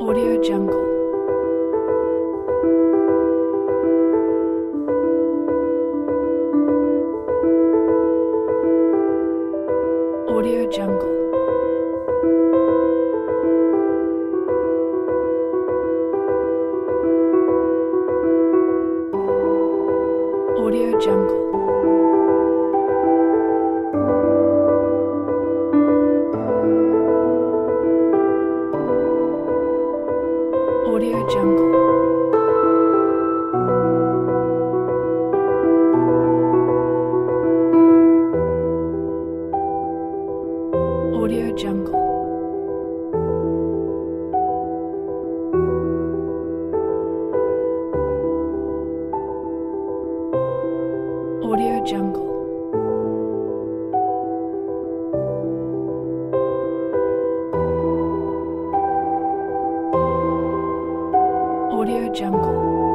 Audio Jungle. Audio Jungle. Audio Jungle. Audio Jungle. Audio Jungle. Audio Jungle. Audio Jungle.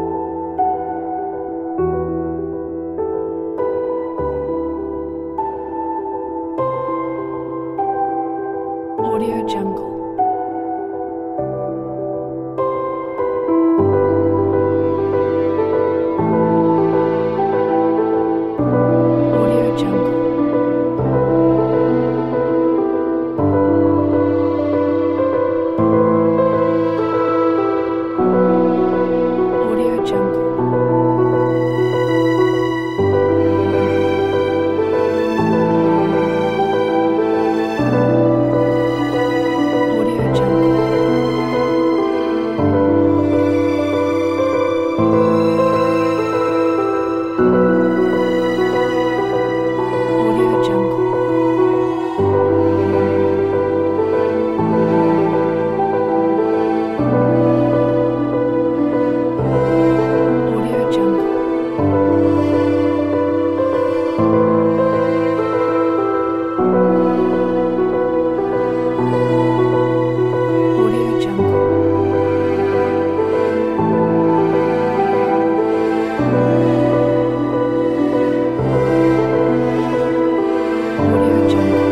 Audio Jungle. Audio Jungle. Audio Jungle. Audio Jungle. Audio Jungle. Audio Jungle. Audio Jungle. Audio Jungle.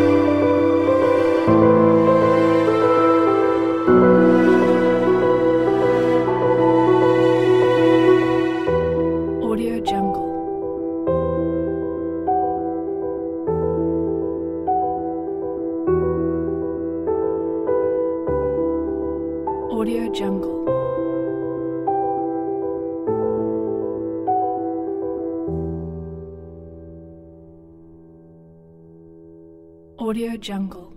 Audio Jungle. Audio Jungle. Audio Jungle.